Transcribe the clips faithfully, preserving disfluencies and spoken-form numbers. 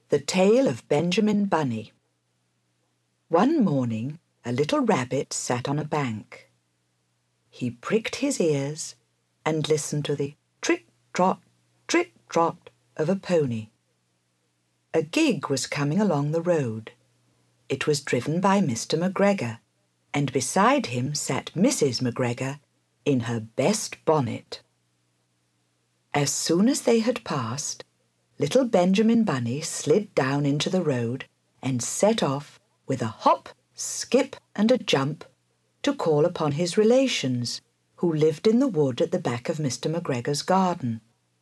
The Tale of Benjamin Bunny. One morning a little rabbit sat on a bank. He pricked his ears and listened to the trit-trot, trit-trot of a pony. A gig was coming along the road. It was driven by Mister McGregor, and beside him sat Missus McGregor in her best bonnet. As soon as they had passed, little Benjamin Bunny slid down into the road and set off with a hop, skip and a jump to call upon his relations who lived in the wood at the back of Mister McGregor's garden.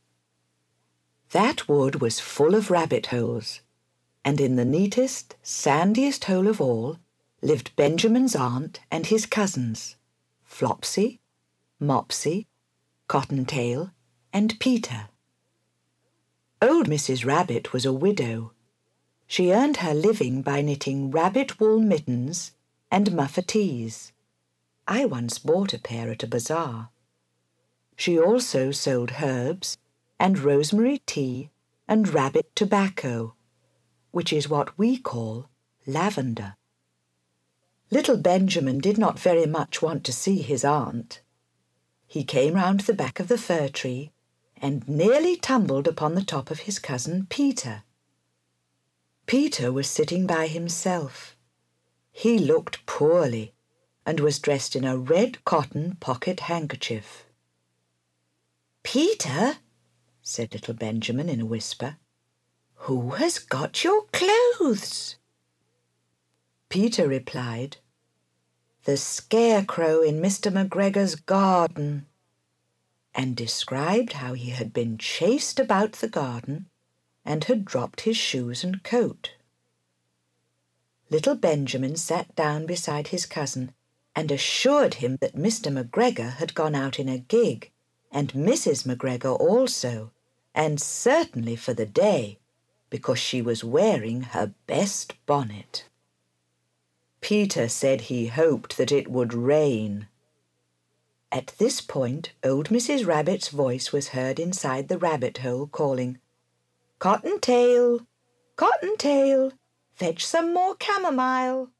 That wood was full of rabbit holes, and in the neatest, sandiest hole of all lived Benjamin's aunt and his cousins, Flopsy, Mopsy, Cottontail, and Peter. Old Missus Rabbit was a widow. She earned her living by knitting rabbit wool mittens and muffetees. I once bought a pair at a bazaar. She also sold herbs and rosemary tea and rabbit tobacco, which is what we call lavender. Little Benjamin did not very much want to see his aunt. He came round the back of the fir tree and nearly tumbled upon the top of his cousin Peter. Peter was sitting by himself. He looked poorly and was dressed in a red cotton pocket handkerchief. "Peter," said little Benjamin in a whisper, "who has got your clothes?" Peter replied, "The scarecrow in Mister McGregor's garden," and described how he had been chased about the garden and had dropped his shoes and coat. Little Benjamin sat down beside his cousin and assured him that Mister McGregor had gone out in a gig, and Missus McGregor also, and certainly for the day, because she was wearing her best bonnet. Peter said he hoped that it would rain. At this point, old Missus Rabbit's voice was heard inside the rabbit hole calling, "Cottontail, Cottontail, fetch some more chamomile."